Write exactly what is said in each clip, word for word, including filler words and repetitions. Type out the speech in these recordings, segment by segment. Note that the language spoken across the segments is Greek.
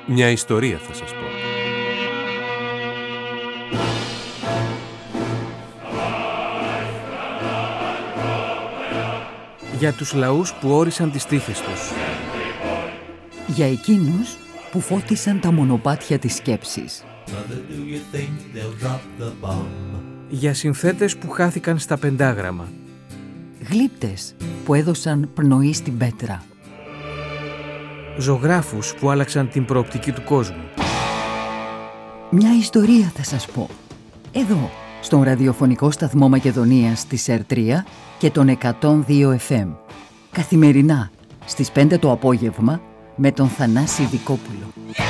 Μια ιστορία θα σας πω. Για τους λαούς που όρισαν τις τύχες τους. Για εκείνους που φώτισαν τα μονοπάτια της σκέψης. Για συνθέτες που χάθηκαν στα πεντάγραμμα. Γλύπτες που έδωσαν πνοή στην πέτρα. Ζωγράφους που άλλαξαν την προοπτική του κόσμου. Μια ιστορία θα σας πω. Εδώ, στον ραδιοφωνικό σταθμό Μακεδονίας της ΕΡ τρία και τον εκατόν δύο εφ εμ. Καθημερινά, στις πέντε το απόγευμα, με τον Θανάση Δικόπουλο.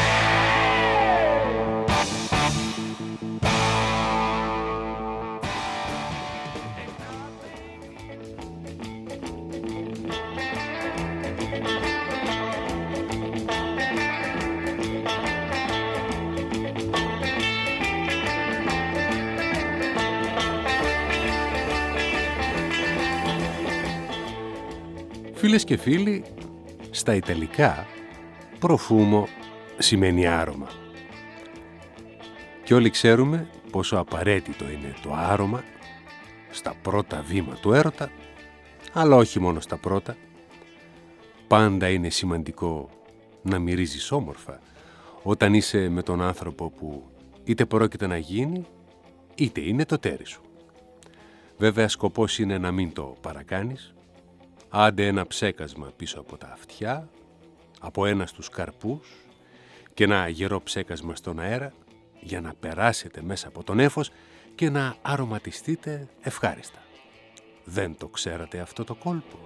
Φίλες και φίλοι, στα Ιταλικά προφούμο σημαίνει άρωμα. Και όλοι ξέρουμε πόσο απαραίτητο είναι το άρωμα στα πρώτα βήματα του έρωτα, αλλά όχι μόνο στα πρώτα. Πάντα είναι σημαντικό να μυρίζεις όμορφα όταν είσαι με τον άνθρωπο που είτε πρόκειται να γίνει, είτε είναι το τέρι σου. Βέβαια σκοπός είναι να μην το παρακάνεις. Άντε ένα ψέκασμα πίσω από τα αυτιά, από ένα στους καρπούς και ένα γερό ψέκασμα στον αέρα για να περάσετε μέσα από τον νέφος και να αρωματιστείτε ευχάριστα. Δεν το ξέρατε αυτό το κόλπο?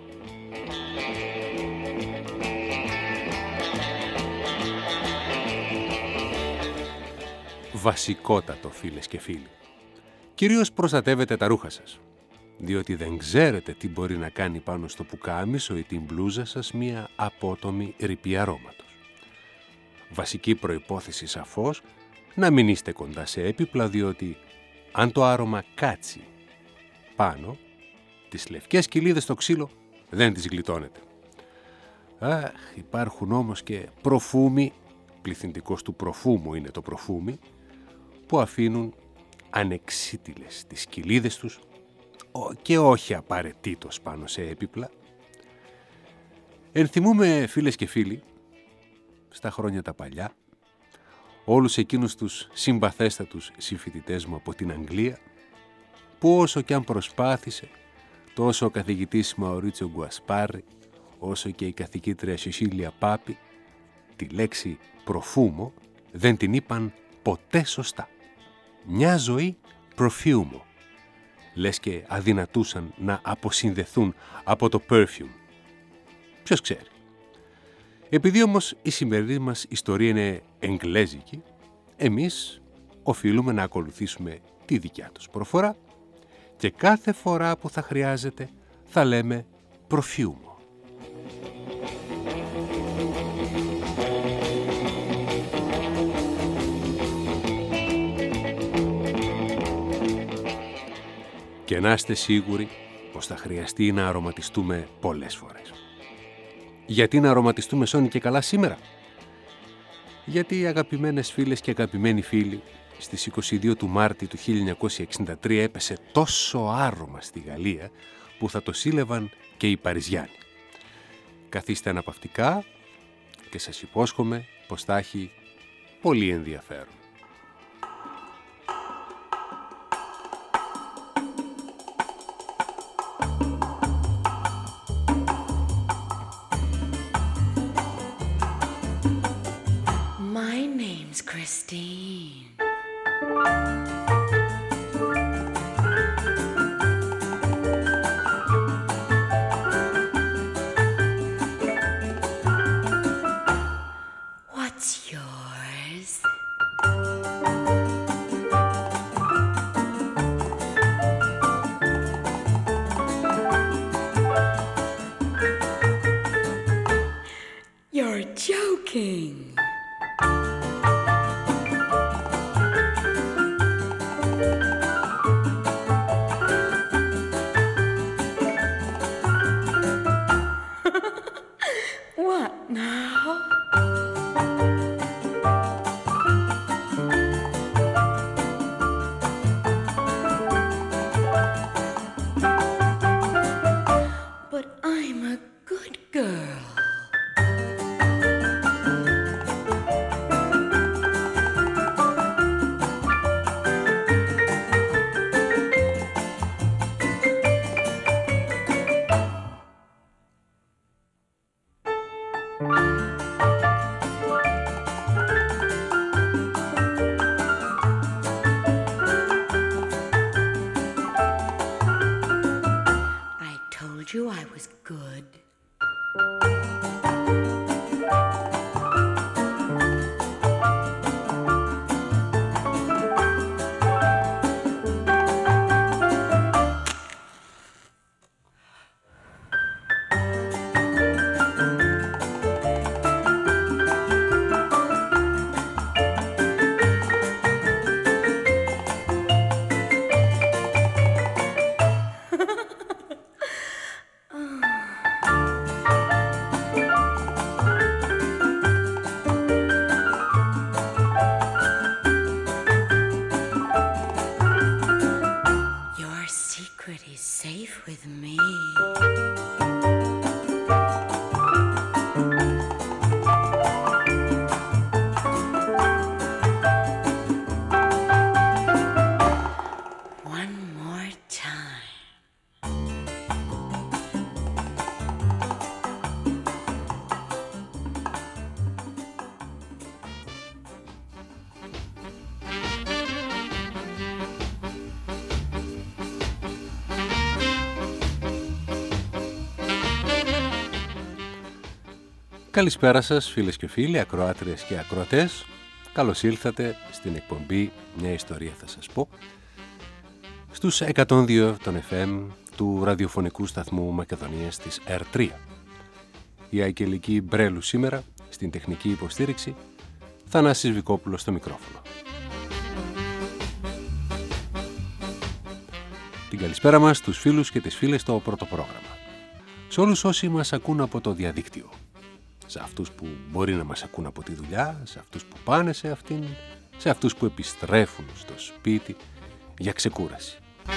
Βασικότατο, φίλες και φίλοι. Κυρίως προστατεύετε τα ρούχα σας, διότι δεν ξέρετε τι μπορεί να κάνει πάνω στο πουκάμισο ή την μπλούζα σας μία απότομη ρηπή αρώματος. Βασική προϋπόθεση σαφώς να μην είστε κοντά σε έπιπλα, διότι αν το άρωμα κάτσει πάνω, τις λευκές κοιλίδες στο ξύλο δεν τις γλιτώνετε. Αχ, υπάρχουν όμως και προφούμοι, πληθυντικός του προφούμου είναι το προφούμι, που αφήνουν ανεξίτηλες τις κοιλίδες τους και όχι απαραίτητος πάνω σε έπιπλα. Ενθυμούμε, φίλες και φίλοι, στα χρόνια τα παλιά, όλους εκείνους τους συμπαθέστατους συμφοιτητές μου από την Αγγλία, που όσο και αν προσπάθησε, τόσο ο καθηγητής Μαουρίτσιο Γκουασπάρη, όσο και η καθηγήτρια Σισίλια Πάπη, τη λέξη προφούμο δεν την είπαν ποτέ σωστά. Μια ζωή προφιούμο. Λες και αδυνατούσαν να αποσυνδεθούν από το perfume. Ποιος ξέρει. Επειδή όμως η σημερινή μας ιστορία είναι εγγλέζικη, εμείς οφείλουμε να ακολουθήσουμε τη δικιά τους προφορά και κάθε φορά που θα χρειάζεται θα λέμε προφιούμο. Και να είστε σίγουροι πως θα χρειαστεί να αρωματιστούμε πολλές φορές. Γιατί να αρωματιστούμε σώνει και καλά σήμερα? Γιατί, αγαπημένες φίλες και αγαπημένοι φίλοι, στις είκοσι δύο του Μάρτη του χίλια εννιακόσια εξήντα τρία έπεσε τόσο άρωμα στη Γαλλία που θα το σύλλευαν και οι Παριζιάνοι. Καθίστε αναπαυτικά και σας υπόσχομαι πως θα έχει πολύ ενδιαφέρον. Christine. What's yours? You're joking. you I was good. Καλησπέρα σας φίλες και φίλοι, ακροάτριες και ακροατές. Καλώς ήλθατε στην εκπομπή «Μια ιστορία θα σας πω» στους εκατόν δύο των εφ εμ του ραδιοφωνικού σταθμού Μακεδονίας της ερ τρία. Η Αγγελική Μπρέλου σήμερα στην τεχνική υποστήριξη, Θανάσης Βικόπουλος στο μικρόφωνο. Την καλησπέρα μας στους φίλους και τις φίλες στο πρώτο πρόγραμμα. Σε όλους όσοι μας ακούν από το διαδίκτυο. Σε αυτούς που μπορεί να μας ακούν από τη δουλειά, σε αυτούς που πάνε σε αυτήν, σε αυτούς που επιστρέφουν στο σπίτι για ξεκούραση.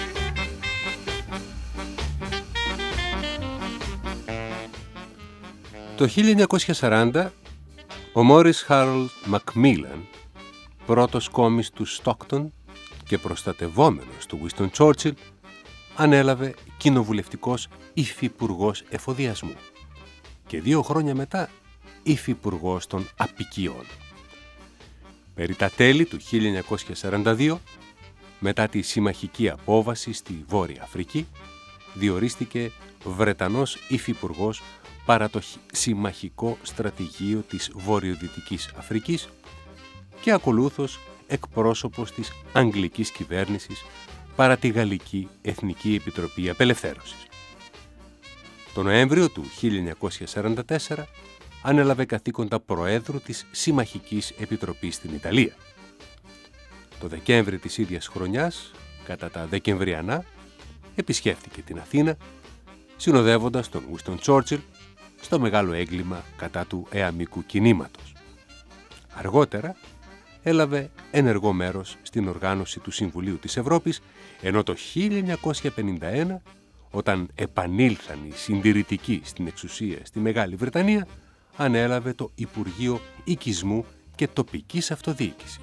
Το χίλια εννιακόσια σαράντα, ο Μόρις Χάρολντ Μακμίλαν, πρώτος κόμις του Στόκτον και προστατευόμενος του Βίνστον Τσόρτσιλ, ανέλαβε κοινοβουλευτικός υφυπουργός εφοδιασμού και δύο χρόνια μετά υφυπουργός των Απικιών. Περί τα τέλη του χίλια εννιακόσια σαράντα δύο, μετά τη συμμαχική απόβαση στη Βόρεια Αφρική, διορίστηκε Βρετανός υφυπουργός παρά το συμμαχικό στρατηγείο της Βορειοδυτικής Αφρικής και ακολούθως εκπρόσωπος της Αγγλικής κυβέρνησης παρά τη Γαλλική Εθνική Επιτροπή Απελευθέρωσης. Το Νοέμβριο του χίλια εννιακόσια σαράντα τέσσερα ανέλαβε καθήκοντα Προέδρου της Συμμαχικής Επιτροπής στην Ιταλία. Το Δεκέμβρη της ίδιας χρονιάς, κατά τα Δεκεμβριανά, επισκέφθηκε την Αθήνα, συνοδεύοντας τον Βίνστον Τσόρτσιλ στο μεγάλο έγκλημα κατά του εαμικού κινήματος. Αργότερα έλαβε ενεργό μέρος στην οργάνωση του Συμβουλίου της Ευρώπης, ενώ το χίλια εννιακόσια πενήντα ένα, όταν επανήλθαν οι συντηρητικοί στην εξουσία στη Μεγάλη Βρετανία, ανέλαβε το Υπουργείο Οικισμού και Τοπικής Αυτοδιοίκησης.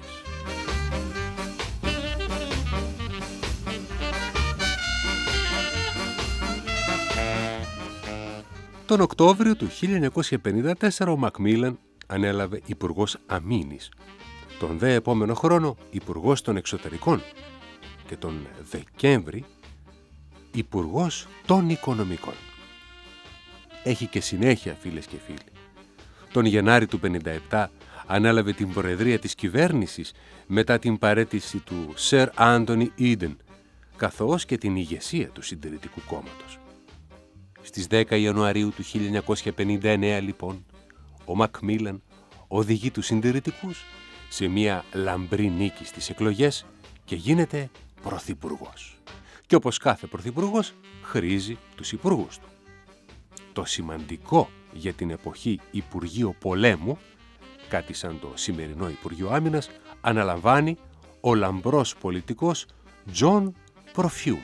Τον Οκτώβριο του χίλια εννιακόσια πενήντα τέσσερα ο Μακμίλαν ανέλαβε Υπουργός Αμήνης, τον δε επόμενο χρόνο Υπουργός των Εξωτερικών και τον Δεκέμβρη Υπουργός των Οικονομικών. Έχει και συνέχεια, φίλες και φίλοι. Τον Γενάρη του πενήντα επτά ανέλαβε την προεδρία της κυβέρνησης μετά την παραίτηση του Σερ Άντονι Ίντεν, καθώς και την ηγεσία του Συντηρητικού Κόμματος. Στις δέκα Ιανουαρίου του χίλια εννιακόσια πενήντα εννέα, λοιπόν, ο Μακμίλαν οδηγεί τους συντηρητικούς σε μια λαμπρή νίκη στις εκλογές και γίνεται πρωθυπουργός. Και όπως κάθε πρωθυπουργός χρήζει τους υπουργούς του. Το σημαντικό για την εποχή Υπουργείο Πολέμου, κάτι σαν το σημερινό Υπουργείο Άμυνας, αναλαμβάνει ο λαμπρός πολιτικός Τζον Προφιούμο.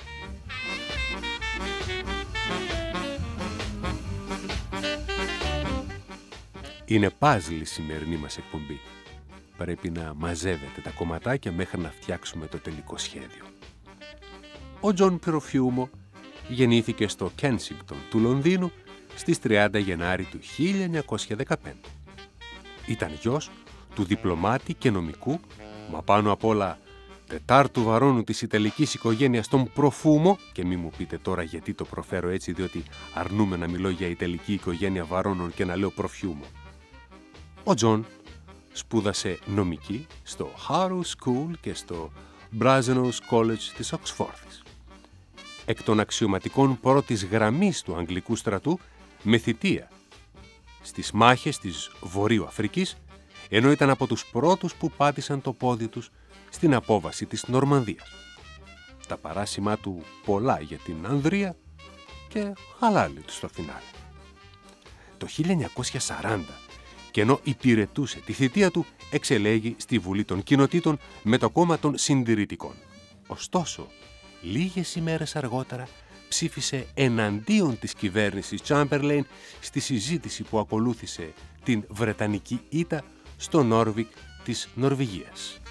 Είναι πάζλ η σημερινή μας εκπομπή. Πρέπει να μαζεύετε τα κομματάκια μέχρι να φτιάξουμε το τελικό σχέδιο. Ο Τζον Προφιούμο γεννήθηκε στο Κένσιγκτον του Λονδίνου στις τριάντα Γενάρη του χίλια εννιακόσια δεκαπέντε. Ήταν γιος του διπλωμάτη και νομικού, μα πάνω απ' όλα τετάρτου βαρώνου της Ιταλικής οικογένειας των Προφούμο, και μη μου πείτε τώρα γιατί το προφέρω έτσι, διότι αρνούμε να μιλώ για Ιταλική οικογένεια βαρώνων και να λέω Προφιούμο. Ο Τζον σπούδασε νομική στο Harrow School και στο Brasenose College της Οξφόρδης. Εκ των αξιωματικών πρώτης γραμμής του Αγγλικού στρατού, με θητεία στις μάχες της Βορείου Αφρικής, ενώ ήταν από τους πρώτους που πάτησαν το πόδι τους στην απόβαση της Νορμανδίας. Τα παράσημά του πολλά για την Ανδρία και χαλάλι του στο φινάλε. Το χίλια εννιακόσια σαράντα, και ενώ υπηρετούσε τη θητεία του, εξελέγει στη Βουλή των Κοινοτήτων με το κόμμα των Συντηρητικών. Ωστόσο, λίγες ημέρες αργότερα ψήφισε εναντίον της κυβέρνησης Τσάμπερλεϊν στη συζήτηση που ακολούθησε την Βρετανική ήττα στο Νόρβικ της Νορβηγίας.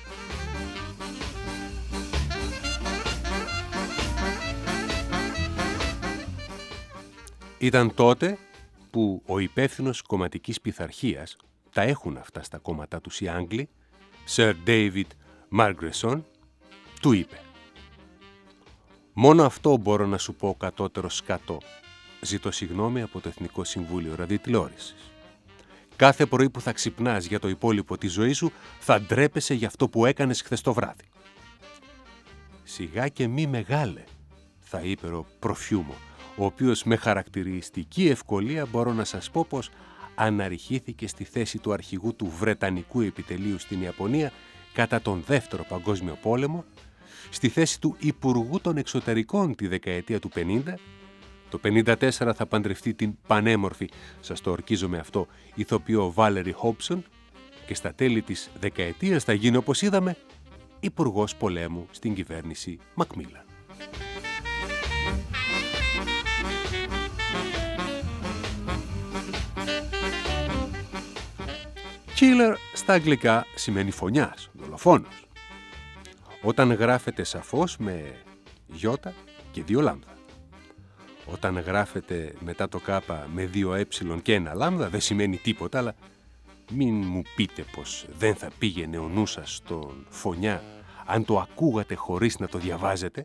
Ήταν τότε που ο υπεύθυνος κομματικής πειθαρχίας, τα έχουν αυτά στα κόμματά τους οι Άγγλοι, Sir David Margresson, του είπε: «Μόνο αυτό μπορώ να σου πω, κατώτερο σκατό. Ζητώ συγγνώμη από το Εθνικό Συμβούλιο Ραδιοτηλεόρασης. Κάθε πρωί που θα ξυπνάς για το υπόλοιπο της ζωής σου, θα ντρέπεσαι για αυτό που έκανες χθες το βράδυ». «Σιγά και μη μεγάλε», θα είπε ο Προφιούμο, ο οποίος με χαρακτηριστική ευκολία μπορώ να σας πω πως αναρριχήθηκε στη θέση του αρχηγού του Βρετανικού επιτελείου στην Ιαπωνία κατά τον Δεύτερο Παγκόσμιο Πόλεμο, στη θέση του Υπουργού των Εξωτερικών τη δεκαετία του πενήντα, το πενήντα τέσσερα θα παντρευτεί την πανέμορφη, σας το ορκίζομαι αυτό, ηθοποιό Βάλερι Χόμπσον, και στα τέλη της δεκαετίας θα γίνει, όπως είδαμε, Υπουργός Πολέμου στην κυβέρνηση Μακμίλαν. Killer στα αγγλικά σημαίνει φωνιάς, δολοφόνος. Όταν γράφεται σαφώς με γιώτα και δύο λάμδα. Όταν γράφεται μετά το κάπα με δύο ε και ένα λάμδα δεν σημαίνει τίποτα, αλλά μην μου πείτε πως δεν θα πήγαινε ο νους σας στον φωνιά αν το ακούγατε χωρίς να το διαβάζετε.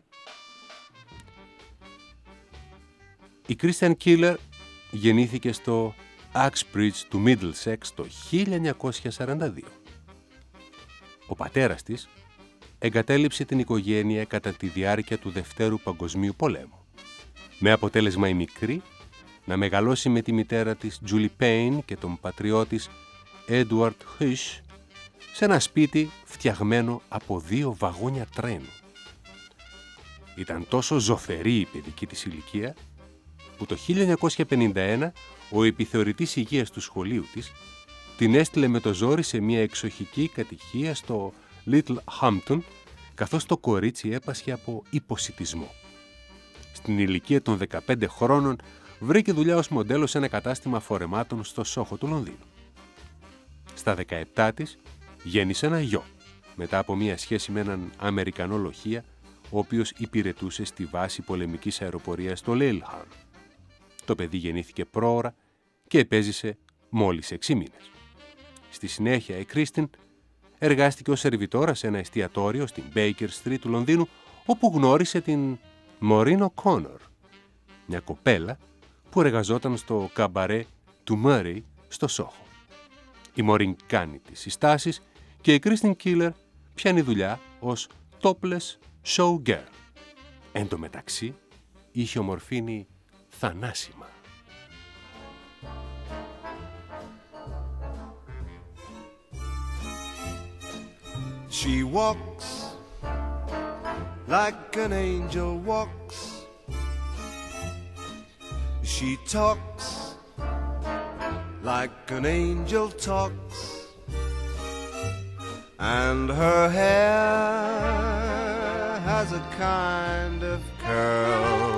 Η Christian Killer γεννήθηκε στο Uxbridge του Middlesex το χίλια εννιακόσια σαράντα δύο. Ο πατέρας της εγκατέλειψε την οικογένεια κατά τη διάρκεια του Δευτέρου Παγκοσμίου Πολέμου, με αποτέλεσμα η μικρή να μεγαλώσει με τη μητέρα της Julie Payne και τον πατριό της Edward Hush σε ένα σπίτι φτιαγμένο από δύο βαγόνια τρένου. Ήταν τόσο ζωφερή η παιδική της ηλικία που το χίλια εννιακόσια πενήντα ένα ο επιθεωρητής υγείας του σχολείου της την έστειλε με το ζόρι σε μια εξοχική κατοικία στο Little Hampton, καθώς το κορίτσι έπασχε από υποσιτισμό. Στην ηλικία των δεκαπέντε χρόνων βρήκε δουλειά ως μοντέλο σε ένα κατάστημα φορεμάτων στο Σόχο του Λονδίνου. Στα δεκαεπτά της γέννησε ένα γιο, μετά από μια σχέση με έναν Αμερικανό λοχεία, ο οποίος υπηρετούσε στη βάση πολεμικής αεροπορίας στο Λέιλχαμ. Το παιδί γεννήθηκε πρόωρα και επέζησε μόλις έξι μήνες. Στη συνέχεια η Κρίστιν εργάστηκε ως σερβιτόρα σε ένα εστιατόριο στην Baker Street του Λονδίνου, όπου γνώρισε την Maureen O'Connor, μια κοπέλα που εργαζόταν στο καμπαρέ του Murray στο Σόχο. Η Maureen κάνει τις συστάσεις και η Christine Killer πιάνει δουλειά ως topless show girl. Εν τω μεταξύ είχε ομορφύνει θανάσιμα. She walks like an angel walks. She talks like an angel talks. And her hair has a kind of curl.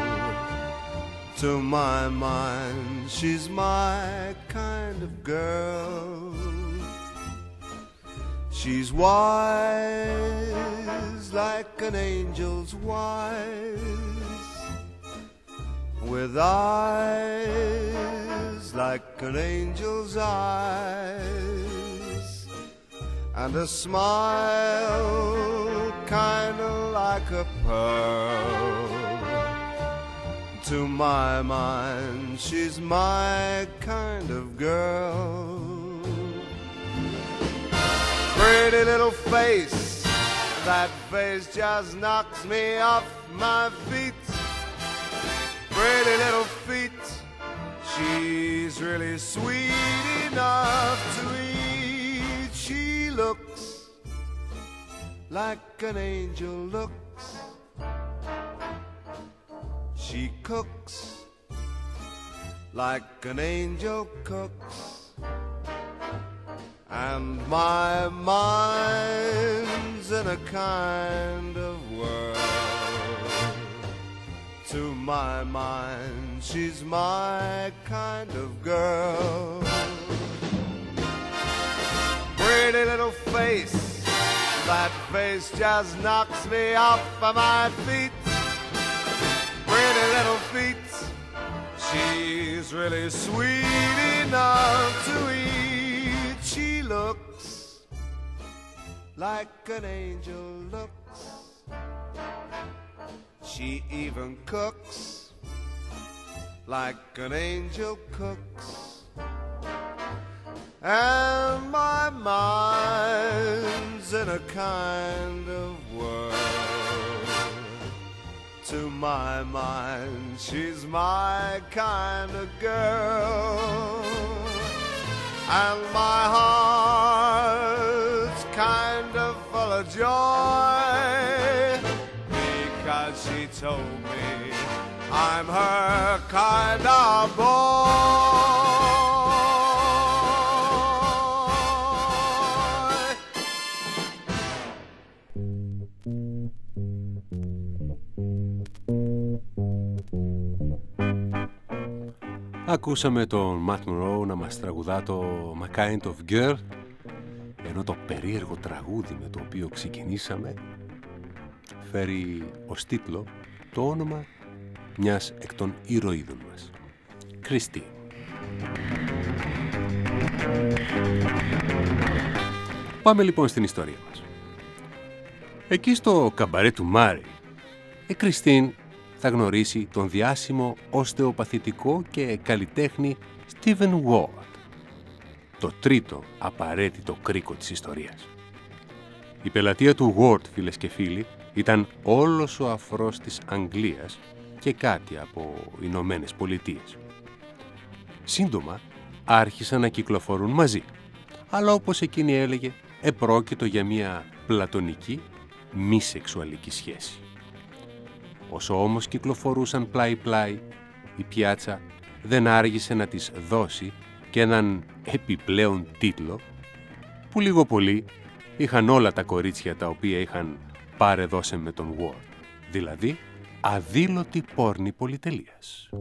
To my mind, she's my kind of girl. She's wise like an angel's wise, with eyes like an angel's eyes, and a smile kinda like a pearl. To my mind, she's my kind of girl. Pretty little face, that face just knocks me off my feet. Pretty little feet, she's really sweet enough to eat. She looks like an angel looks. She cooks like an angel cooks. And my mind's in a kind of world. To my mind, she's my kind of girl. Pretty little face, that face just knocks me off of my feet. Pretty little feet, she's really sweet enough to eat. She looks like an angel looks. She even cooks like an angel cooks. And my mind's in a kind of world. To my mind, she's my kind of girl. And my heart's kind of full of joy, because she told me I'm her kind of boy. Ακούσαμε τον Matt Monro να μας τραγουδά το My Kind of Girl, ενώ το περίεργο τραγούδι με το οποίο ξεκινήσαμε φέρει ως τίτλο το όνομα μιας εκ των ηρωίδων μας, Christine. Πάμε λοιπόν στην ιστορία μας. Εκεί στο καμπαρέ του Μάρι, η Christine θα γνωρίσει τον διάσημο οστεοπαθητικό και καλλιτέχνη Stephen Ward, το τρίτο απαραίτητο κρίκο της ιστορίας. Η πελατεία του Ward, φίλες και φίλοι, ήταν όλος ο αφρός της Αγγλίας και κάτι από Ηνωμένες Πολιτείες. Σύντομα άρχισαν να κυκλοφορούν μαζί, αλλά όπως εκείνη έλεγε, επρόκειτο για μια πλατωνική μη σεξουαλική σχέση. Όσο όμως κυκλοφορούσαν πλάι-πλάι, η πιάτσα δεν άργησε να της δώσει και έναν επιπλέον τίτλο που λίγο πολύ είχαν όλα τα κορίτσια τα οποία είχαν παρεδώσει με τον Ward, δηλαδή αδήλωτη πόρνη πολυτελείας.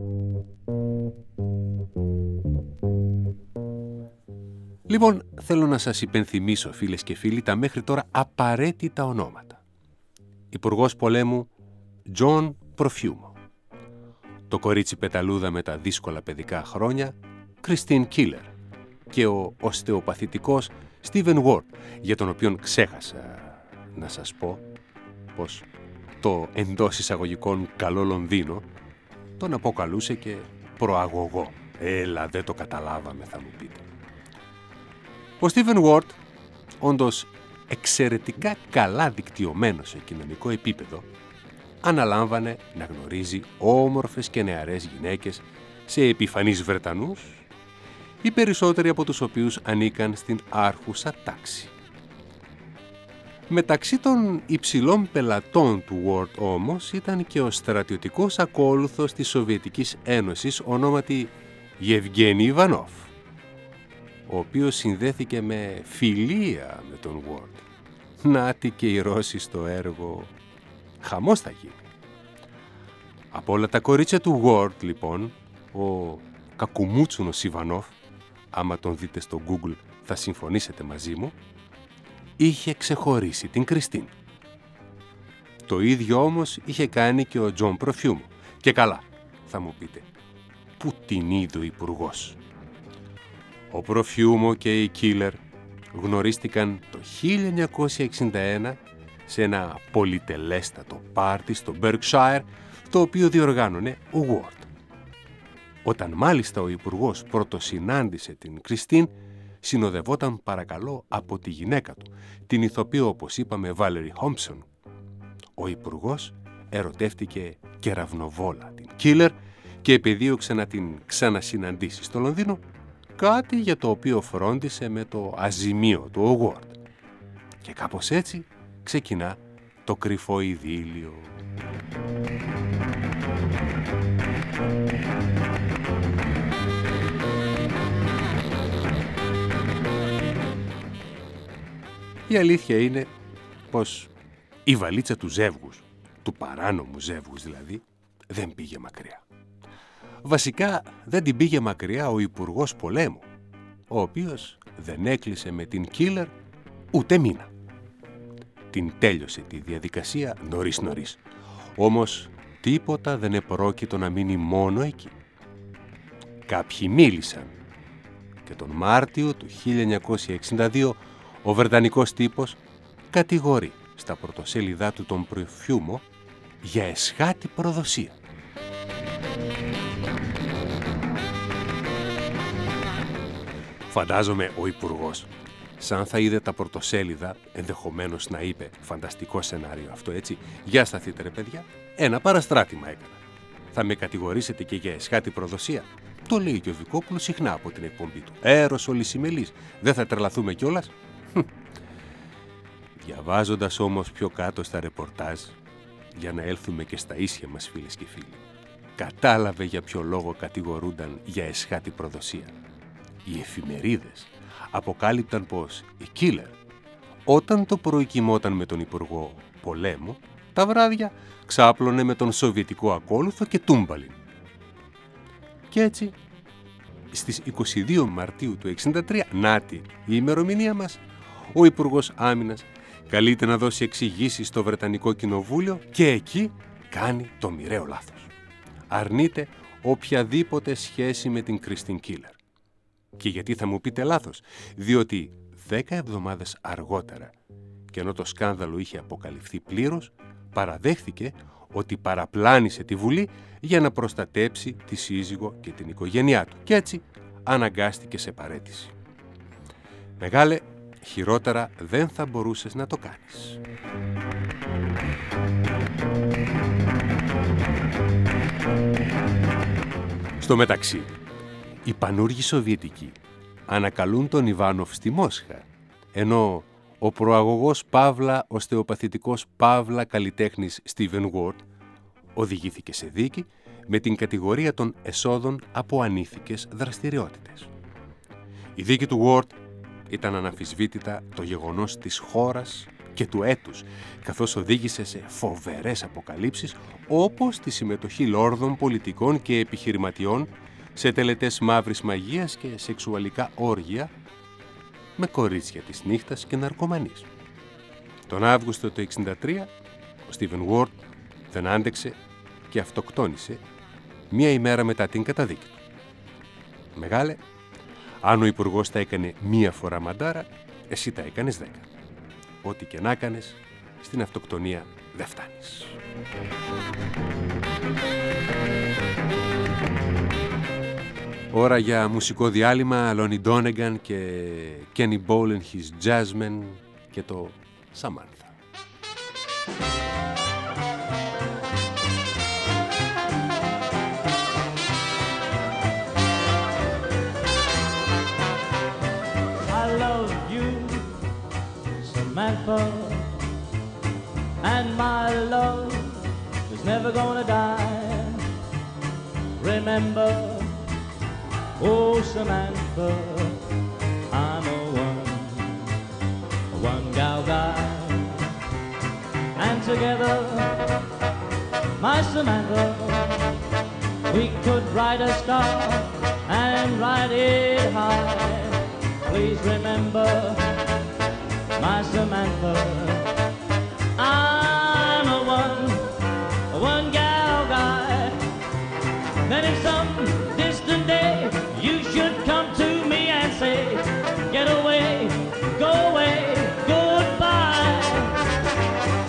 Λοιπόν, θέλω να σας υπενθυμίσω, φίλες και φίλοι, τα μέχρι τώρα απαραίτητα ονόματα. Υπουργός Πολέμου John Profumo. Το κορίτσι πεταλούδα με τα δύσκολα παιδικά χρόνια Christine Keeler. Και ο οστεοπαθητικός Stephen Ward, για τον οποίον ξέχασα να σας πω πως το εντός εισαγωγικών καλό Λονδίνο τον αποκαλούσε και προαγωγό. Έλα, δεν το καταλάβαμε, θα μου πείτε. Ο Stephen Ward, όντως εξαιρετικά καλά δικτυωμένος σε κοινωνικό επίπεδο, αναλάμβανε να γνωρίζει όμορφες και νεαρές γυναίκες σε επιφανείς Βρετανούς, οι περισσότεροι από τους οποίους ανήκαν στην άρχουσα τάξη. Μεταξύ των υψηλών πελατών του Ward όμως ήταν και ο στρατιωτικός ακόλουθος της Σοβιετικής Ένωσης ονόματι Γεβγένι Ιβανόφ, ο οποίος συνδέθηκε με φιλία με τον Ward. Νάτι και οι Ρώσοι στο έργο χαμός θα γίνει. Από όλα τα κορίτσια του Ward, λοιπόν, ο κακουμούτσουνος Ιβανόφ, άμα τον δείτε στο Google θα συμφωνήσετε μαζί μου, είχε ξεχωρίσει την Christine. Το ίδιο όμως είχε κάνει και ο John Profumo. Και καλά, θα μου πείτε, πού την είδε ο υπουργός. Ο Profumo και η Keeler γνωρίστηκαν το χίλια εννιακόσια εξήντα ένα σε ένα πολυτελέστατο πάρτι στο Berkshire, το οποίο διοργάνωνε ο Ward. Όταν μάλιστα ο Υπουργός πρωτοσυνάντησε την Κριστίν, συνοδευόταν παρακαλώ από τη γυναίκα του, την ηθοποιό, όπως είπαμε, Βάλερι Χόμψον. Ο Υπουργός ερωτεύτηκε κεραυνοβόλα την Killer και επιδίωξε να την ξανασυναντήσει στο Λονδίνο, κάτι για το οποίο φρόντισε με το αζημίο του ο Ward. Και κάπως έτσι ξεκινά το κρυφό ειδήλιο. Η αλήθεια είναι πως η βαλίτσα του ζεύγους, του παράνομου ζεύγους δηλαδή, δεν πήγε μακριά. Βασικά δεν την πήγε μακριά ο Υπουργός Πολέμου, ο οποίος δεν έκλεισε με την Killer ούτε μήνα. Την τέλειωσε τη διαδικασία νωρίς νωρίς, όμως τίποτα δεν επρόκειτο να μείνει μόνο εκεί. Κάποιοι μίλησαν και τον Μάρτιο του χίλια εννιακόσια εξήντα δύο ο βρετανικός τύπος κατηγορεί στα πρωτοσέλιδά του τον Προφιούμο για εσχάτη προδοσία. Φαντάζομαι ο Υπουργός, σαν θα είδε τα πρωτοσέλιδα, ενδεχομένως να είπε «Φανταστικό σενάριο αυτό, έτσι, για σταθείτε ρε παιδιά, ένα παραστράτημα έκανα. Θα με κατηγορήσετε και για εσχάτη προδοσία». Το λέει και ο Δικόπουλος συχνά από την εκπομπή του. Έρος ολισημελής, δεν θα τρελαθούμε κιόλας. Διαβάζοντας όμως πιο κάτω στα ρεπορτάζ, για να έλθουμε και στα ίσια μας φίλες και φίλοι, κατάλαβε για ποιο λόγο κατηγορούνταν για εσχάτη προδοσία. Οι εφημερίδες αποκάλυπταν πως η Killer, όταν το πρωί κοιμόταν με τον Υπουργό Πολέμου, τα βράδια ξάπλωνε με τον Σοβιετικό ακόλουθο και τούμπαλιν. Και έτσι, στις είκοσι δύο Μαρτίου του εξήντα τρία, νάτι η ημερομηνία μας, ο Υπουργός Άμυνας καλείται να δώσει εξηγήσεις στο Βρετανικό Κοινοβούλιο και εκεί κάνει το μοιραίο λάθος. Αρνείται οποιαδήποτε σχέση με την Κριστίν Killer. Και γιατί θα μου πείτε λάθος? Διότι δέκα εβδομάδες αργότερα, και ενώ το σκάνδαλο είχε αποκαλυφθεί πλήρως, παραδέχθηκε ότι παραπλάνησε τη Βουλή για να προστατέψει τη σύζυγο και την οικογένειά του και έτσι αναγκάστηκε σε παραίτηση. Μεγάλε, χειρότερα δεν θα μπορούσες να το κάνεις. Στο μεταξύ, οι πανούργοι Σοβιετικοί ανακαλούν τον Ιβάνοφ στη Μόσχα, ενώ ο προαγωγός Παύλα, οστεοπαθητικός Παύλα καλλιτέχνης Στίβεν Ward οδηγήθηκε σε δίκη με την κατηγορία των εσόδων από ανήθικες δραστηριότητες. Η δίκη του Ward ήταν αναμφισβήτητα το γεγονός της χώρας και του έτους, καθώς οδήγησε σε φοβερές αποκαλύψεις όπως τη συμμετοχή λόρδων, πολιτικών και επιχειρηματιών σε τελετές μαύρης μαγείας και σεξουαλικά όργια με κορίτσια της νύχτας και ναρκωμανείς. Τον Αύγουστο του εξήντα τρία, ο Στίβεν Ward δεν άντεξε και αυτοκτόνησε μία ημέρα μετά την καταδίκη του. Μεγάλε, αν ο Υπουργός τα έκανε μία φορά μαντάρα, εσύ τα έκανες δέκα. Ό,τι και να κάνεις, στην αυτοκτονία δεν φτάνεις. Ώρα για μουσικό διάλειμμα, Lonnie Donegan και Kenny Ball and his Jazzmen και το Samantha. Samantha, and my love is never gonna die. Remember, oh Samantha, I'm a one, a one gal guy, and together, my Samantha, we could ride a star and ride it high. Please remember, my Samantha, I'm a one, a one gal guy. Then if some distant day you should come to me and say, get away, go away, goodbye.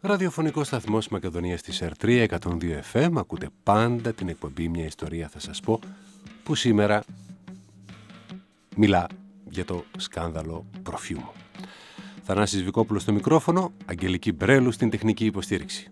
Ραδιοφωνικό σταθμός Μακεδονίας της Ερ τρία εκατόν δύο εφ εμ. Ακούτε πάντα την εκπομπή «Μια ιστορία θα σας πω», που σήμερα μιλά για το σκάνδαλο Προφιούμο. Θανάσης Βικόπουλος στο μικρόφωνο, Αγγελική Μπρέλου στην τεχνική υποστήριξη.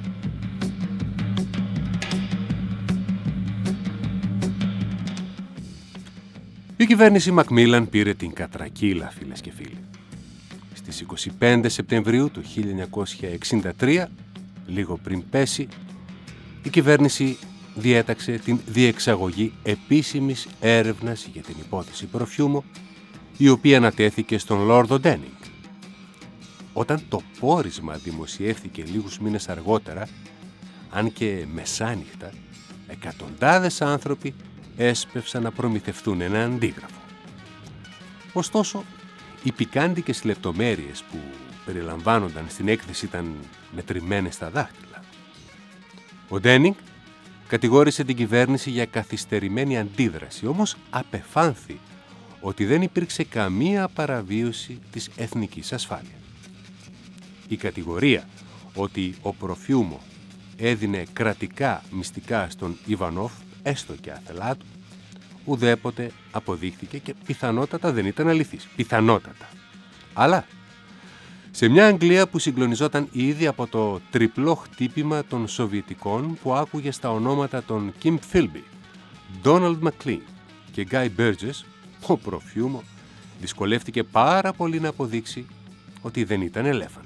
Η κυβέρνηση Μακμίλαν πήρε την κατρακύλα, φίλες και φίλοι. Στις είκοσι πέντε Σεπτεμβρίου του χίλια εννιακόσια εξήντα τρία, λίγο πριν πέσει, η κυβέρνηση διέταξε την διεξαγωγή επίσημης έρευνας για την υπόθεση Προφιούμο, η οποία ανατέθηκε στον Λόρδο Ντένινγκ. Όταν το πόρισμα δημοσιεύθηκε λίγους μήνες αργότερα, αν και μεσάνυχτα, εκατοντάδες άνθρωποι έσπευσαν να προμηθευτούν ένα αντίγραφο. Ωστόσο, οι πικάντικες λεπτομέρειες που περιλαμβάνονταν στην έκθεση ήταν μετρημένες στα δάχτυλα. Ο Ντένινγκ κατηγόρησε την κυβέρνηση για καθυστερημένη αντίδραση, όμως απεφάνθη ότι δεν υπήρξε καμία παραβίωση της εθνικής ασφάλειας. Η κατηγορία ότι ο Προφιούμο έδινε κρατικά μυστικά στον Ιβανόφ, έστω και άθελά του, ουδέποτε αποδείχθηκε και πιθανότατα δεν ήταν αληθής. Πιθανότατα. Αλλά σε μια Αγγλία που συγκλονιζόταν ήδη από το τριπλό χτύπημα των Σοβιετικών που άκουγε στα ονόματα των Kim Philby, Donald McLean και Guy Burgess, ο Προφιούμο δυσκολεύτηκε πάρα πολύ να αποδείξει ότι δεν ήταν ελέφαντας.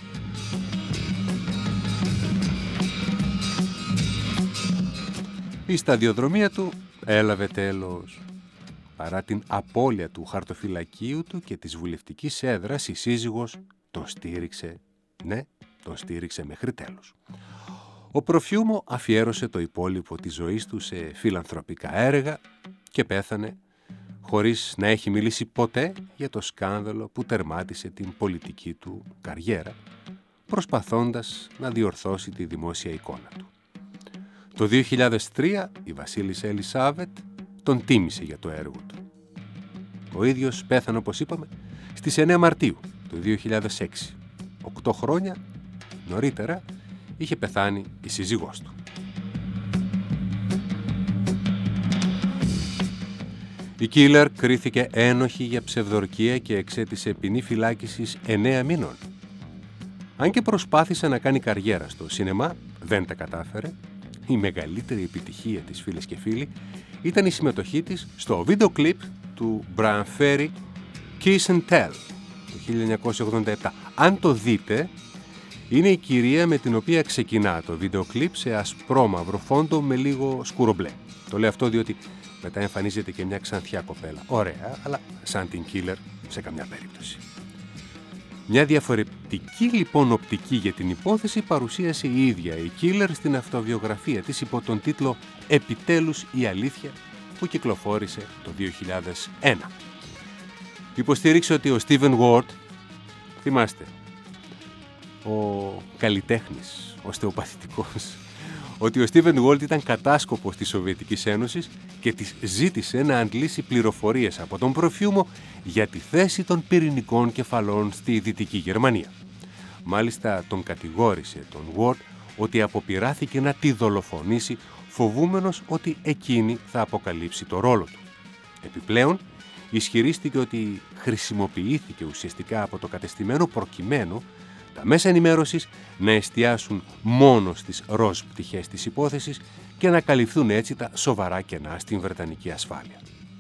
Η σταδιοδρομία του έλαβε τέλος. Παρά την απώλεια του χαρτοφυλακίου του και της βουλευτικής έδρας, η σύζυγος τον στήριξε, ναι, τον στήριξε μέχρι τέλος. Ο Προφιούμο αφιέρωσε το υπόλοιπο της ζωής του σε φιλανθρωπικά έργα και πέθανε χωρίς να έχει μιλήσει ποτέ για το σκάνδαλο που τερμάτισε την πολιτική του καριέρα, προσπαθώντας να διορθώσει τη δημόσια εικόνα του. Το δύο χιλιάδες τρία η βασίλισσα Ελισάβετ τον τίμησε για το έργο του. Ο ίδιος πέθανε, όπως είπαμε, στις εννέα Μαρτίου του δύο χιλιάδες έξι. Οκτώ χρόνια νωρίτερα είχε πεθάνει η σύζυγός του. Η Κίλερ κρίθηκε ένοχη για ψευδορκία και εξέτησε ποινή φυλάκισης εννέα μήνων. Αν και προσπάθησε να κάνει καριέρα στο σινεμά, δεν τα κατάφερε. Η μεγαλύτερη επιτυχία της, φίλες και φίλοι, ήταν η συμμετοχή της στο βίντεο κλιπ του Brian Ferry Kiss and Tell του χίλια εννιακόσια ογδόντα επτά. Αν το δείτε, είναι η κυρία με την οποία ξεκινά το βίντεο κλιπ σε ασπρόμαυρο φόντο με λίγο σκουρομπλέ. Το λέω αυτό διότι μετά εμφανίζεται και μια ξανθιά κοπέλα. Ωραία, αλλά σαν την Killer σε καμιά περίπτωση. Μια διαφορετική λοιπόν οπτική για την υπόθεση παρουσίασε η ίδια η Killer στην αυτοβιογραφία της υπό τον τίτλο «Επιτέλους η αλήθεια» που κυκλοφόρησε το δύο χιλιάδες ένα. Υποστήριξε ότι ο Στίβεν Γουόρτ, θυμάστε, ο καλλιτέχνης, ο στεοπαθητικός, ότι ο Στίβεν Γουόρτ ήταν κατάσκοπος της Σοβιετικής Ένωσης και της ζήτησε να αντλήσει πληροφορίες από τον Προφιούμο για τη θέση των πυρηνικών κεφαλών στη Δυτική Γερμανία. Μάλιστα τον κατηγόρησε τον Γουόρτ ότι αποπειράθηκε να τη δολοφονήσει, φοβούμενος ότι εκείνη θα αποκαλύψει το ρόλο του. Επιπλέον, ισχυρίστηκε ότι χρησιμοποιήθηκε ουσιαστικά από το κατεστημένο προκειμένου τα μέσα ενημέρωσης να εστιάσουν μόνο στις ροζ πτυχές της υπόθεσης και να καλυφθούν έτσι τα σοβαρά κενά στην βρετανική ασφάλεια.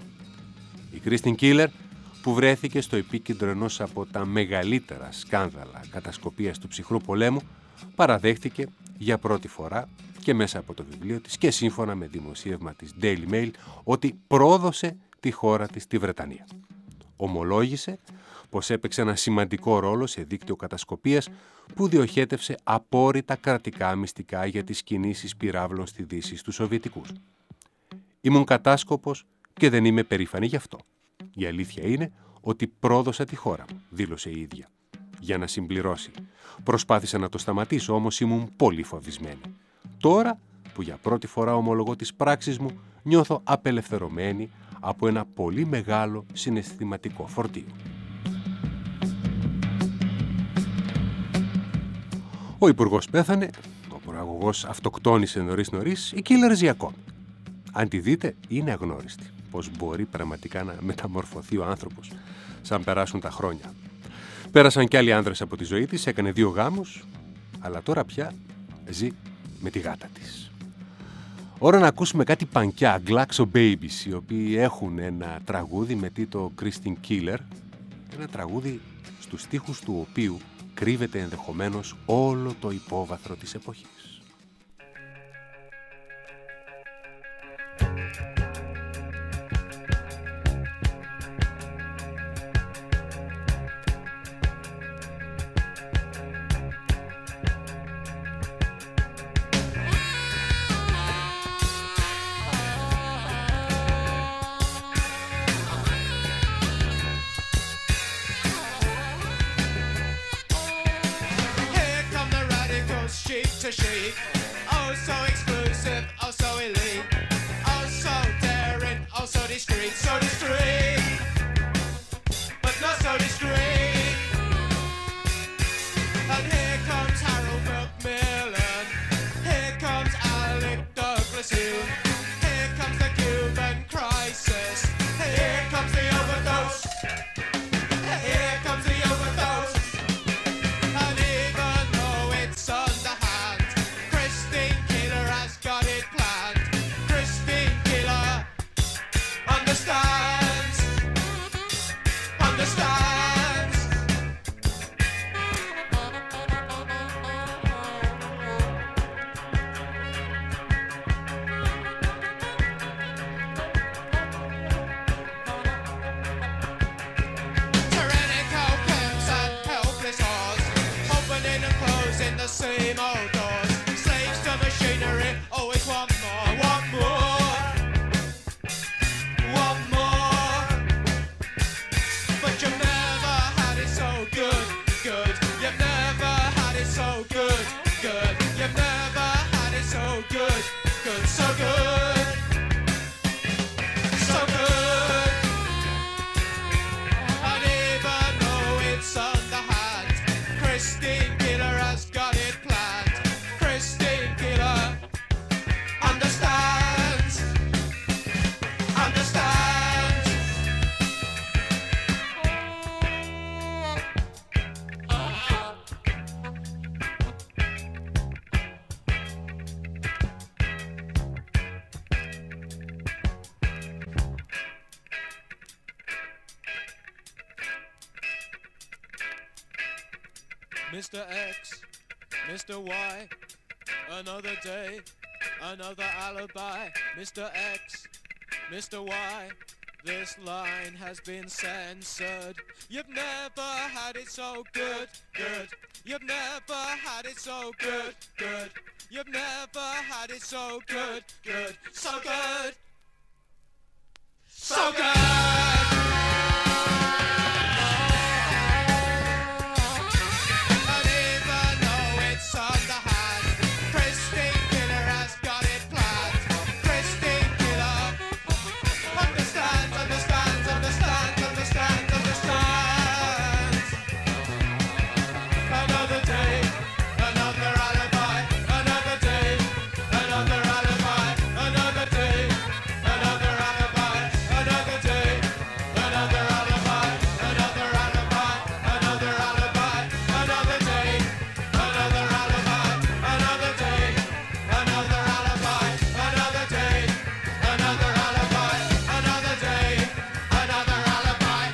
Η Κρίστιν Κίλερ, που βρέθηκε στο επίκεντρο ενός από τα μεγαλύτερα σκάνδαλα κατασκοπίας του ψυχρού πολέμου, παραδέχτηκε για πρώτη φορά και μέσα από το βιβλίο της και σύμφωνα με δημοσίευμα της Daily Mail ότι πρόδωσε τη χώρα της στη Βρετανία. Ομολόγησε πως έπαιξε ένα σημαντικό ρόλο σε δίκτυο κατασκοπίας που διοχέτευσε απόρριτα κρατικά μυστικά για τις κινήσεις πυράβλων στη Δύση στους Σοβιετικούς. «Ήμουν κατάσκοπος και δεν είμαι περήφανη γι' αυτό. Η αλήθεια είναι ότι πρόδωσα τη χώρα μου», δήλωσε η ίδια. Για να συμπληρώσει, «Προσπάθησα να το σταματήσω, όμως ήμουν πολύ φοβισμένη. Τώρα που για πρώτη φορά ομολογώ τις πράξεις μου, νιώθω απελευθερωμένη από ένα πολύ μεγάλο συναισθηματικό φορτίο». Ο υπουργός πέθανε, ο προαγωγός αυτοκτόνησε νωρίς νωρίς, η Killer ζει ακόμη. Αν τη δείτε, είναι αγνώριστη. Πώς μπορεί πραγματικά να μεταμορφωθεί ο άνθρωπος σαν περάσουν τα χρόνια. Πέρασαν κι άλλοι άνδρες από τη ζωή της, έκανε δύο γάμους, αλλά τώρα πια ζει με τη γάτα της. Ώρα να ακούσουμε κάτι πανκιά, Glaxo Babies, οι οποίοι έχουν ένα τραγούδι με τίτλο Christine Killer, ένα τραγούδι στους στίχους του οποίου κρύβεται ενδεχομένως όλο το υπόβαθρο της εποχής. To shake, oh so exclusive, oh so elite, oh so daring, oh so discreet, so discreet, but not so discreet. And here comes Harold Macmillan, here comes Alec Douglas Hume, here comes the Cuban crisis, here comes the overdose, here comes the overdose. And even though it's underhand, Christine Keeler has got it planned. Christine Keeler understands, understands. Tyrannical pimps and helpless whores, opening and closing the same old doors. Slaves to machinery, always want more, want more, want more. But you've never had it so good, good. You've never had it so good, good. You've never had it so good, good, so good, so good. And even though it's underhand, Christine Keeler has got it planned. Christine Keeler understands, understands. Mister X, Mister Y, another day, another alibi. Mister X, Mister Y, this line has been censored. You've never had it so good, good. You've never had it so good, good. You've never had it so good, good, so good, so good. And even though it's underhand, Christine Keeler has got it planned. Christine Keeler understands, understands, understands, understands, understands. Another day, another alibi. Another day, another alibi. Another day, another alibi. Another day, another alibi. Another alibi. Another alibi. Another day, another alibi. Another day, another alibi. Another day, another alibi. Another day, another alibi.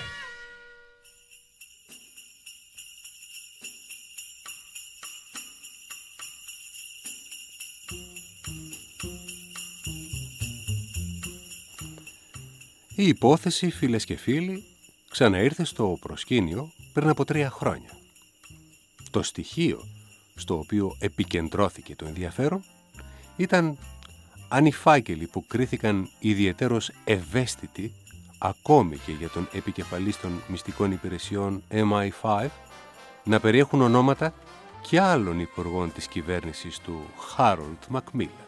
Η υπόθεση, φίλες και φίλοι, ξαναήρθε στο προσκήνιο πριν από τρία χρόνια. Το στοιχείο στο οποίο επικεντρώθηκε το ενδιαφέρον ήταν αν οι φάκελοι που κρίθηκαν ιδιαιτέρως ευαίσθητοι ακόμη και για τον επικεφαλής των μυστικών υπηρεσιών εμ άι φάιβ να περιέχουν ονόματα και άλλων υπουργών της κυβέρνησης του Harold Macmillan.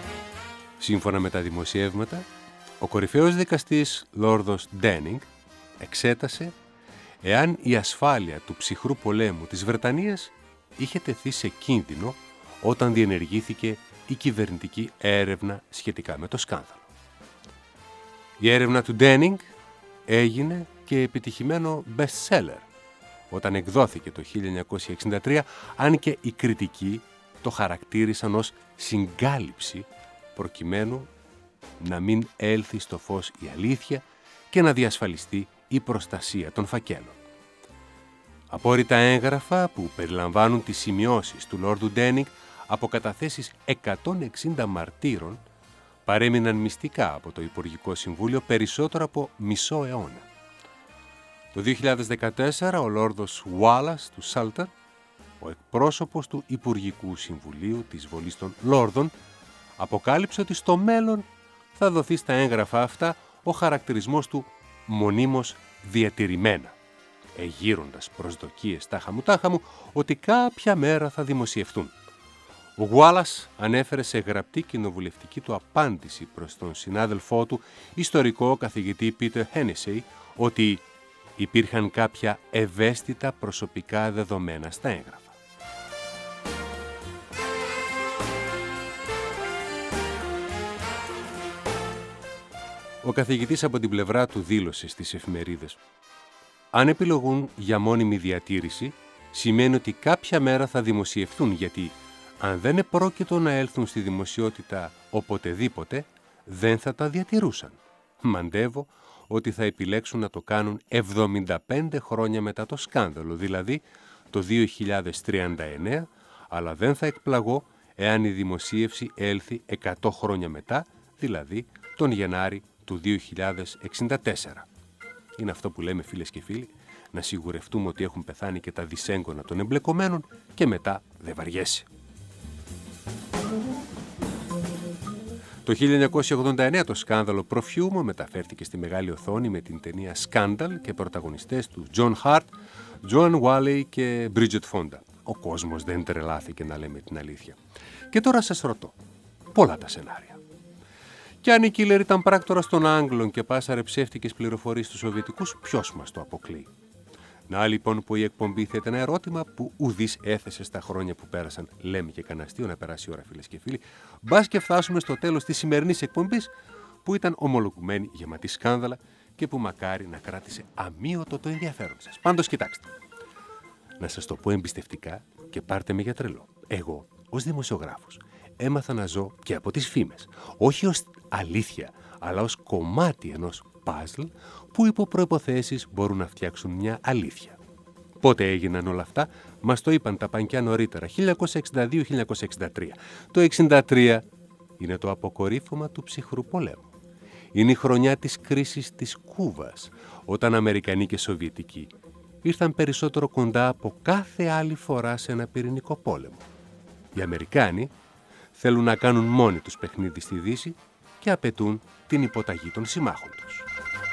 Σύμφωνα με τα δημοσιεύματα, ο κορυφαίος δικαστής Λόρδος Ντένινγκ εξέτασε εάν η ασφάλεια του ψυχρού πολέμου της Βρετανίας είχε τεθεί σε κίνδυνο όταν διενεργήθηκε η κυβερνητική έρευνα σχετικά με το σκάνδαλο. Η έρευνα του Ντένινγκ έγινε και επιτυχημένο best seller όταν εκδόθηκε το χίλια εννιακόσια εξήντα τρία, αν και οι κριτικοί το χαρακτήρισαν ως συγκάλυψη προκειμένου να μην έλθει στο φως η αλήθεια και να διασφαλιστεί η προστασία των φακέλων. Απόρριτα έγγραφα που περιλαμβάνουν τις σημειώσεις του Λόρδου Ντένινγκ από καταθέσεις εκατόν εξήντα μαρτύρων παρέμειναν μυστικά από το Υπουργικό Συμβούλιο περισσότερο από μισό αιώνα. Το δύο χιλιάδες δεκατέσσερα ο Λόρδος Wallace του Σάλτερ, ο εκπρόσωπος του Υπουργικού Συμβουλίου της Βολής των Λόρδων, αποκάλυψε ότι στο μέλλον θα δοθεί στα έγγραφα αυτά ο χαρακτηρισμός του «μονίμως διατηρημένα», εγείροντας προσδοκίες τάχα μου τάχα μου ότι κάποια μέρα θα δημοσιευτούν. Ο Γουάλας ανέφερε σε γραπτή κοινοβουλευτική του απάντηση προς τον συνάδελφό του, ιστορικό καθηγητή Πίτερ Χένεσεϊ, ότι υπήρχαν κάποια ευαίσθητα προσωπικά δεδομένα στα έγγραφα. Ο καθηγητής από την πλευρά του δήλωσε στις εφημερίδες: «Αν επιλογούν για μόνιμη διατήρηση, σημαίνει ότι κάποια μέρα θα δημοσιευθούν, γιατί αν δεν επρόκειτο να έλθουν στη δημοσιότητα οποτεδήποτε, δεν θα τα διατηρούσαν. Μαντεύω ότι θα επιλέξουν να το κάνουν εβδομήντα πέντε χρόνια μετά το σκάνδαλο, δηλαδή το δύο χιλιάδες τριάντα εννέα, αλλά δεν θα εκπλαγώ εάν η δημοσίευση έλθει εκατό χρόνια μετά, δηλαδή τον Γενάρη του δύο χιλιάδες εξήντα τέσσερα. Είναι αυτό που λέμε, φίλες και φίλοι, να σιγουρευτούμε ότι έχουν πεθάνει και τα δυσέγγωνα των εμπλεκομένων και μετά δεν βαριέσαι. Το χίλια εννιακόσια ογδόντα εννέα το σκάνδαλο Προφιούμο μεταφέρθηκε στη μεγάλη οθόνη με την ταινία Scandal και πρωταγωνιστές του John Hart, Joan Whalley και Bridget Fonda. Ο κόσμος δεν τρελάθηκε, να λέμε την αλήθεια. Και τώρα σας ρωτώ, πολλά τα σενάρια. Κι αν η Κίλερ ήταν πράκτορας των Άγγλων και πάσαρε ψεύτικες πληροφορίες στους Σοβιετικούς, ποιος μας το αποκλείει? Να λοιπόν που η εκπομπή θέτει ένα ερώτημα που ουδής έθεσε στα χρόνια που πέρασαν. Λέμε και κανένα αστείο να περάσει η ώρα, φίλες και φίλοι. Μπας και φτάσουμε στο τέλος της σημερινής εκπομπής, που ήταν ομολογουμένη, γεματή σκάνδαλα και που μακάρι να κράτησε αμύωτο το ενδιαφέρον σας. Πάντως κοιτάξτε, να σας το πω εμπιστευτικά και πάρτε με για τρελό. Εγώ, ως δημοσιογράφος, έμαθα να ζω και από τις φήμες. Όχι ως αλήθεια, αλλά ως κομμάτι ενός παζλ που υπό προϋποθέσεις μπορούν να φτιάξουν μια αλήθεια. Πότε έγιναν όλα αυτά? Μας το είπαν τα πανκιά νωρίτερα, χίλια εννιακόσια εξήντα δύο χίλια εννιακόσια εξήντα τρία. Το εξήντα τρία είναι το αποκορύφωμα του ψυχρού πολέμου. Είναι η χρονιά της κρίσης της Κούβας, όταν Αμερικανοί και Σοβιετικοί ήρθαν περισσότερο κοντά από κάθε άλλη φορά σε ένα πυρηνικό πόλεμο. Οι Αμερικάνοι θέλουν να κάνουν μόνοι τους παιχνίδι στη Δύση και απαιτούν την υποταγή των συμμάχων τους.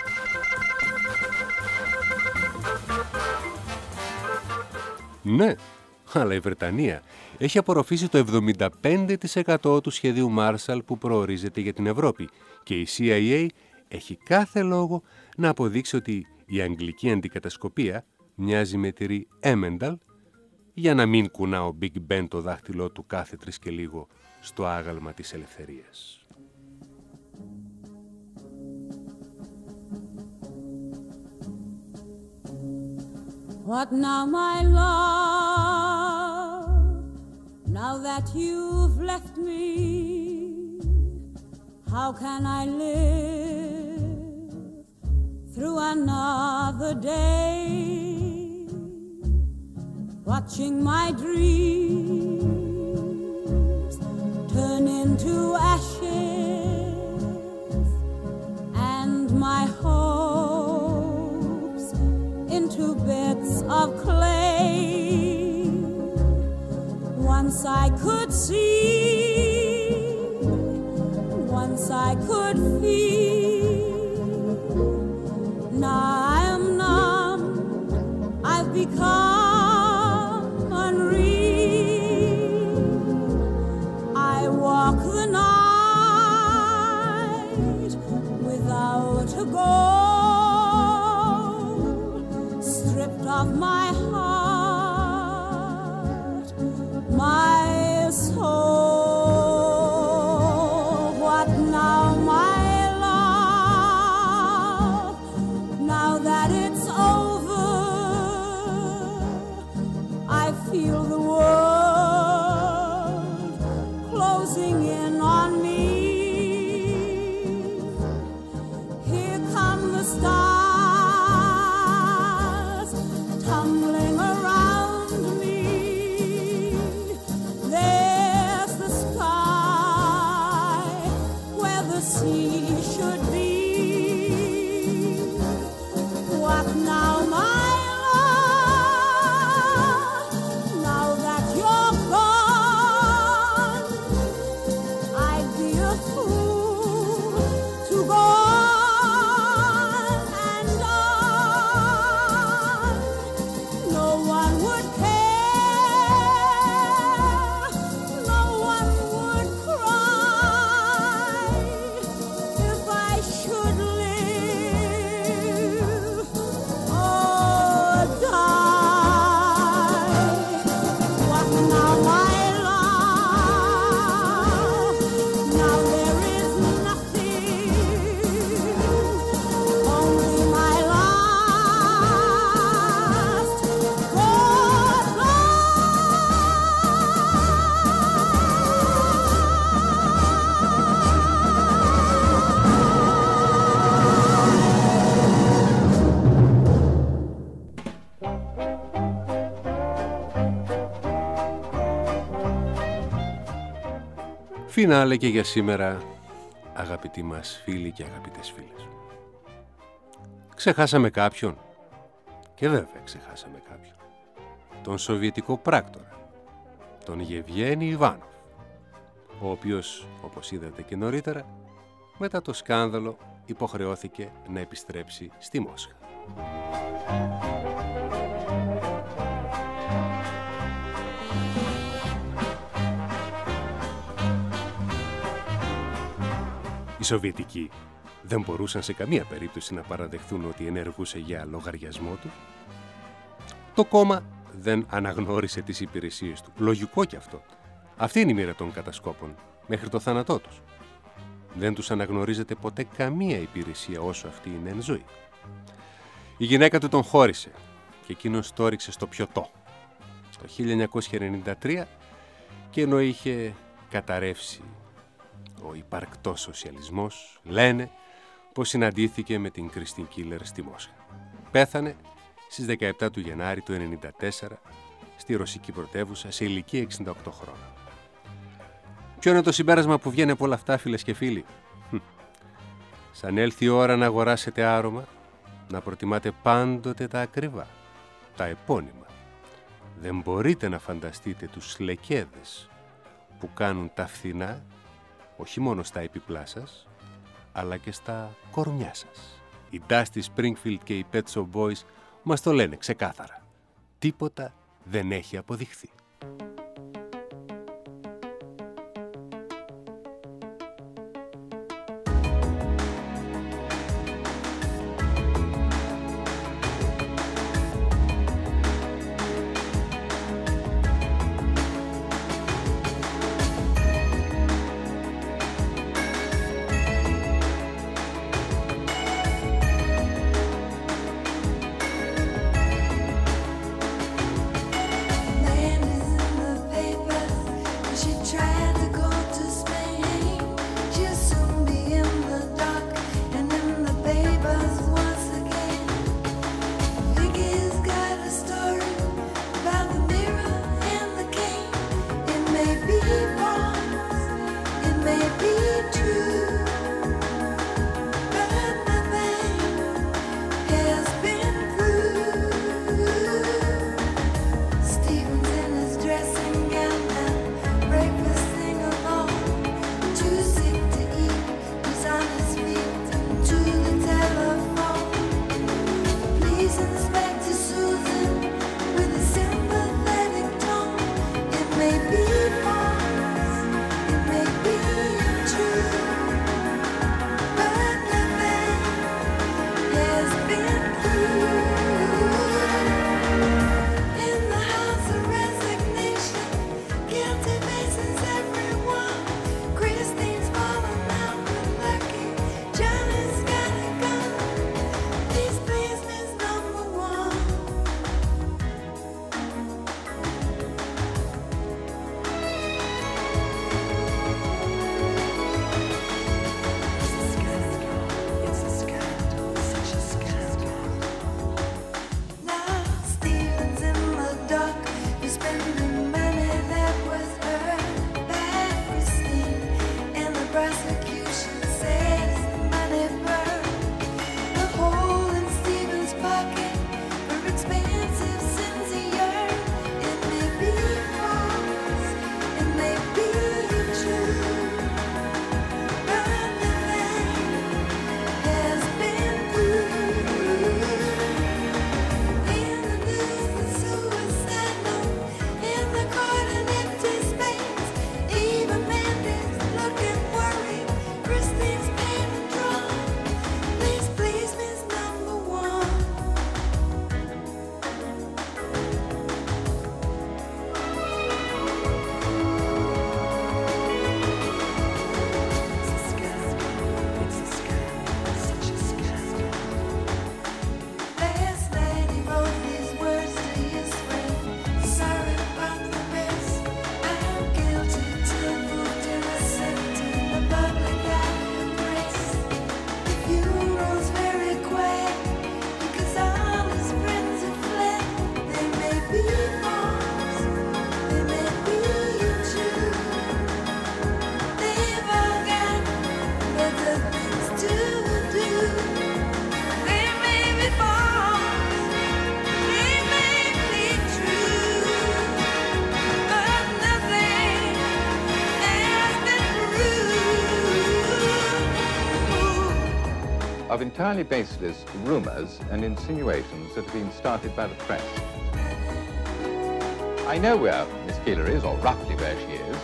Ναι, αλλά η Βρετανία έχει απορροφήσει το εβδομήντα πέντε τοις εκατό του σχεδίου Marshall που προορίζεται για την Ευρώπη και η σι άι έι έχει κάθε λόγο να αποδείξει ότι η αγγλική αντικατασκοπία μοιάζει με τυρί Έμενταλ, για να μην κουνά ο Big Ben το δάχτυλό του κάθε τρεις και λίγο στο άγαλμα της ελευθερίας. What now, my love, now that you've left me, how can I live through another day, watching my dreams turn into ashes and my hopes into bits of clay. Once I could see, once I could feel, now I am numb, I've become unreal. I walk the night without a goal, my heart, my soul. What now, my love? Now that it's over, I feel the world closing in on me. Here come the stars tumbling around me. There's the sky where the sea should be. What now, my love? Now that you're gone, I'd be a fool to go on and on. No one would care, no one would cry if I should live or die. What now, my love? Now there is nothing, only my last goodbye. Φινάλε και για σήμερα, αγαπητοί μας φίλοι και αγαπητές φίλες. Ξεχάσαμε κάποιον. Και βέβαια ξεχάσαμε κάποιον. Τον σοβιετικό πράκτορα, τον Γεβγένι Ιβάνοφ, ο οποίος, όπως είδατε και νωρίτερα, μετά το σκάνδαλο υποχρεώθηκε να επιστρέψει στη Μόσχα. Οι Σοβιετικοί δεν μπορούσαν σε καμία περίπτωση να παραδεχθούν ότι ενεργούσε για λογαριασμό του. Το κόμμα δεν αναγνώρισε τις υπηρεσίες του. Λογικό κι αυτό. Αυτή είναι η μοίρα των κατασκόπων μέχρι το θάνατό τους. Δεν τους αναγνωρίζεται ποτέ καμία υπηρεσία όσο αυτή είναι εν ζωή. Η γυναίκα του τον χώρισε και εκείνος το έριξε στο πιωτό το χίλια εννιακόσια ενενήντα τρία, και ενώ είχε καταρρεύσει ο υπαρκτός σοσιαλισμός, λένε πως συναντήθηκε με την Κριστίν Κίλερ στη Μόσχα. Πέθανε στις δεκαεπτά του Γενάρη του ενενήντα τέσσερα στη ρωσική πρωτεύουσα σε ηλικία εξήντα οκτώ χρόνων. Ποιο είναι το συμπέρασμα που βγαίνει από όλα αυτά, φίλες και φίλοι? Σαν έλθει η ώρα να αγοράσετε άρωμα, να προτιμάτε πάντοτε τα ακριβά, τα επώνυμα. Δεν μπορείτε να φανταστείτε τους λεκέδες που κάνουν τα φθηνά, όχι μόνο στα επιπλά σας, αλλά και στα κορμιά σας. Οι Dusty Springfield και οι Pet Shop Boys μας το λένε ξεκάθαρα. Τίποτα δεν έχει αποδειχθεί. Land entirely baseless rumors and insinuations that have been started by the press. I know where Miss Keeler is, or roughly where she is.